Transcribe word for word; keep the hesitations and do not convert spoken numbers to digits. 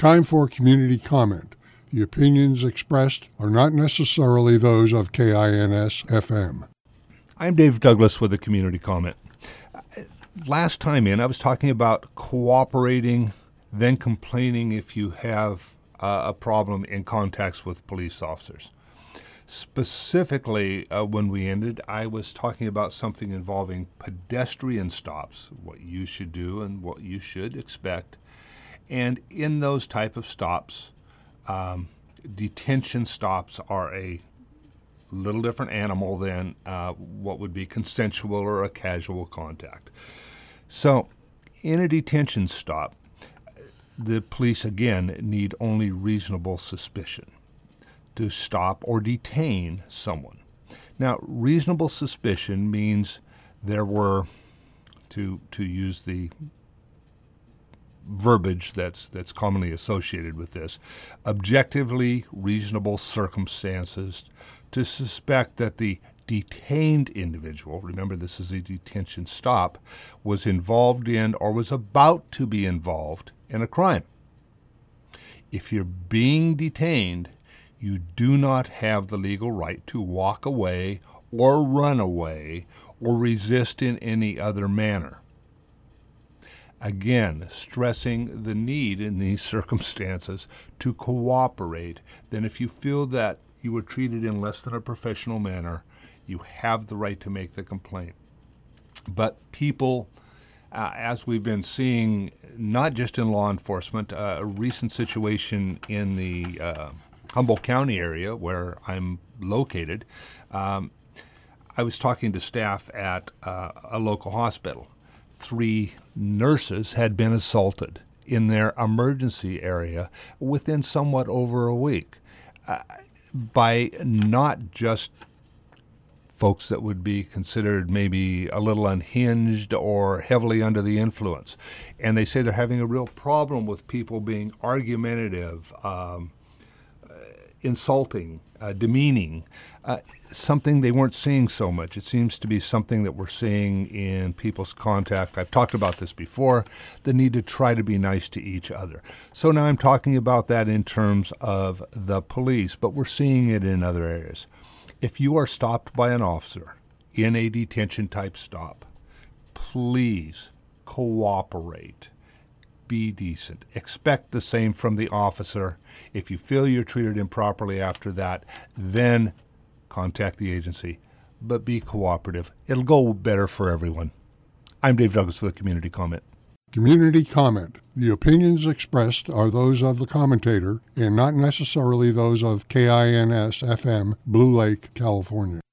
Time for community comment. The opinions expressed are not necessarily those of K I N S F M. I'm Dave Douglas with a community comment. Last time in, I was talking about cooperating, then complaining if you have uh, a problem in contacts with police officers. Specifically, uh, when we ended, I was talking about something involving pedestrian stops, what you should do and what you should expect. And in those type of stops, um, detention stops are a little different animal than uh, what would be consensual or a casual contact. So in a detention stop, the police, again, need only reasonable suspicion to stop or detain someone. Now, reasonable suspicion means there were, to to use the verbiage that's that's commonly associated with this, objectively reasonable circumstances to suspect that the detained individual, remember this is a detention stop, was involved in or was about to be involved in a crime. If you're being detained, you do not have the legal right to walk away or run away or resist in any other manner. Again, stressing the need in these circumstances to cooperate. Then if you feel that you were treated in less than a professional manner, you have the right to make the complaint. But people, uh, as we've been seeing, not just in law enforcement, uh, a recent situation in the uh, Humboldt County area where I'm located, um, I was talking to staff at uh, a local hospital. Three nurses had been assaulted in their emergency area within somewhat over a week uh, by not just folks that would be considered maybe a little unhinged or heavily under the influence. And they say they're having a real problem with people being argumentative, um, insulting, uh, demeaning, uh, something they weren't seeing so much. It seems to be something that we're seeing in people's contact. I've talked about this before, the need to try to be nice to each other. So now I'm talking about that in terms of the police, but we're seeing it in other areas. If you are stopped by an officer in a detention type stop, please cooperate. Be decent. Expect the same from the officer. If you feel you're treated improperly after that, then contact the agency. But be cooperative. It'll go better for everyone. I'm Dave Douglas with a community comment. Community comment. The opinions expressed are those of the commentator and not necessarily those of K I N S F M, Blue Lake, California.